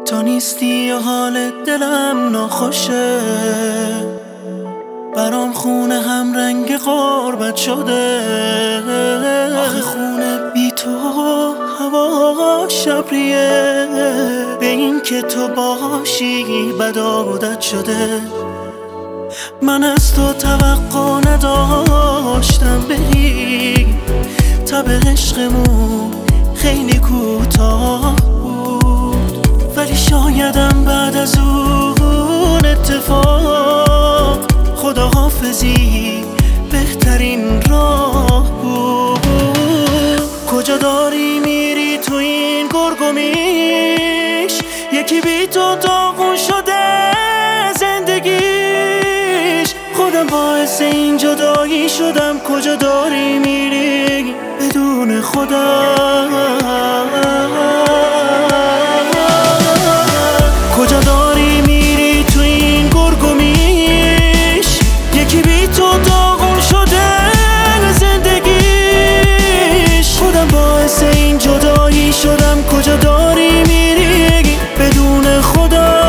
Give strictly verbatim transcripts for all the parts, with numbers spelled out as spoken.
تو نیستی و حال دلم ناخوشه، برام خونه هم رنگ غربت شده. آخه خونه بی تو هوا شبریه، به این که تو باشی بد عادت شده. من از تو توقع نداشتم بری، تب عشقمون خیلی کوتاه بود، ولی شایدم بعد از اون اتفاق خداحافظی بهترین راه بود. کجا داری میری تو این گرگومیش؟ یکی بی تو داغون شده زندگیش، خودم باعث این جدایی شدم. کجا داری میری بدون خودم؟ کجا داری میری تو این گرگومیش؟ یکی بی تو داغون شده زندگیش، خودم باعث این جدایی شدم. کجا داری میری بدون خودم؟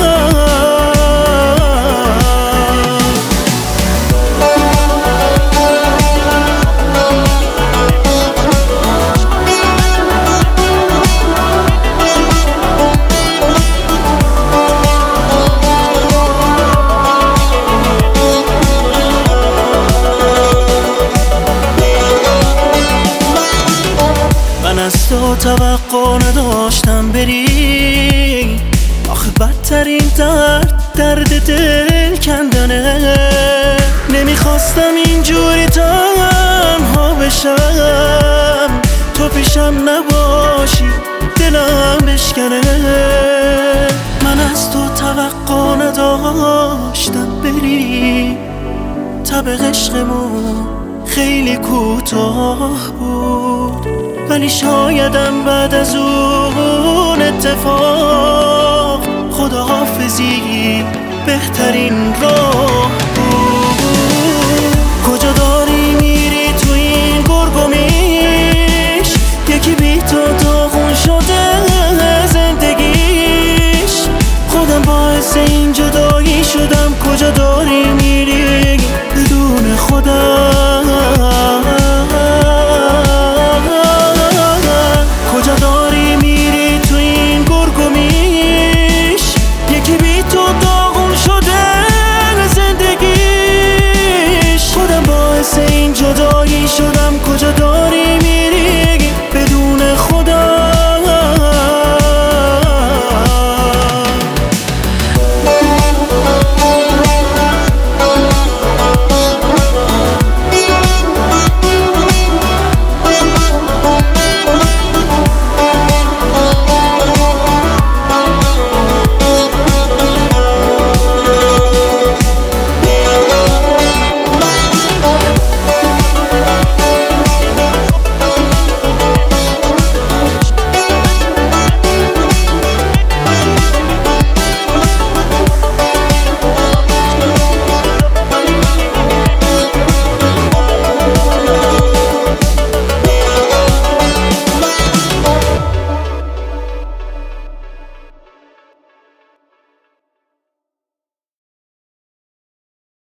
من از تو توقع نداشتم بری، آخه بدترین درد درد دل کندنه. نمیخواستم اینجوری تنها بشم، تو پیشم نباشی دلم بشکنه. من از تو توقع نداشتم بری، تب عشقمون خیلی کوتاه بود، ولی شایدم بعد از اون اتفاق خداحافظی بهترین راه